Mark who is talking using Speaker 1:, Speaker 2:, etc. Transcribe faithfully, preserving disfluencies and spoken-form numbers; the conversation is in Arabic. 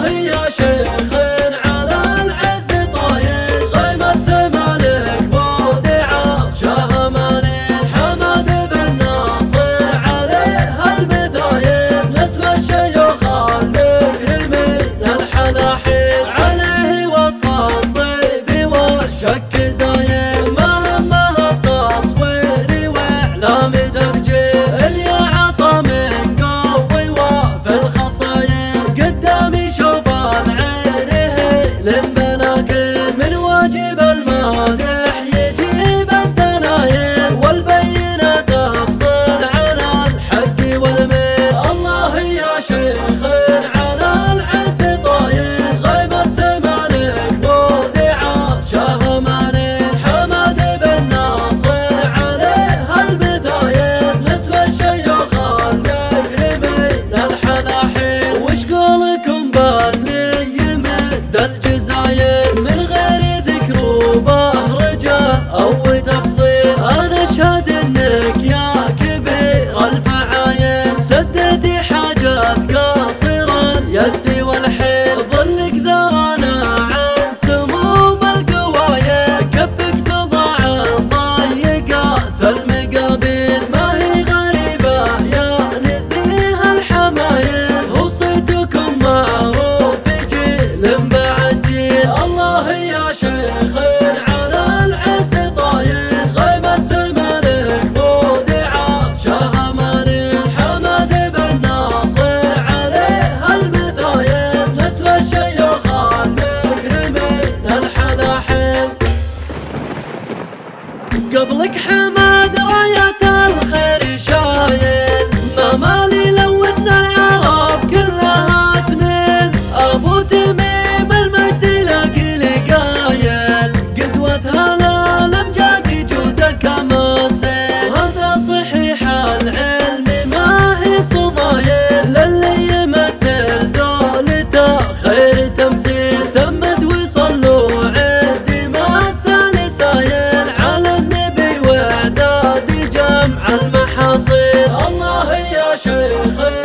Speaker 1: الله يا شيخ على العز طاير، غيمة سمالك مودعة شاه مالك حمد بن ناصر عليه المثاير، نسل الشيوخ المكرم من الحناحير، عليه وصف الطيب والشك زاير، ما همه التصوير واعلام تفجير، اللي عطى من قوي وفي الخصاير، قدامي شوف العينه للمناكر، من واجب المادح يجيب الدلايل، والبينة تفصل عن الحق والميل. الله يا شيخ على العز طاير، غيمة سمالك مودعة شاه مالك حمد بن ناصر عليه المثاير، نسل الشيوخ المكرم من الحناحير، وش قولكم باللي يمد الجزاير من غير ذكر وبهرجة أو تفصيل؟ أنا أشهد إنك يا كبير الفعاير سدت حاجات قاصر اليد والحيل، ظلك ذرانا عن سموم القواير، كفك تضاعف ضيقات المقابل، ما هي غريبة يا نزيه الحمايل، هو صيتكم معروف جيل بعد جيل. الله يا شيخ على العز طاير، غيمة سمالك مودعة شاه مالك حمد بن ناصر عليه المثاير، نسل الشيوخ المكرم من الحناحير. قبلك حمد راية الخير شايل، ما مالي لو ان العرب كلها تميل، ابو تميم المجد لك قايل، قدوتها للامجاد جودك ماسل، وهذا صحيح العلم ما هي صمايل، للي يمثل دولته خير تمثيل، تمت وصلوا عد ما سال سايل، على النبي واعداد جمع المحاصيل. الله يا شيخ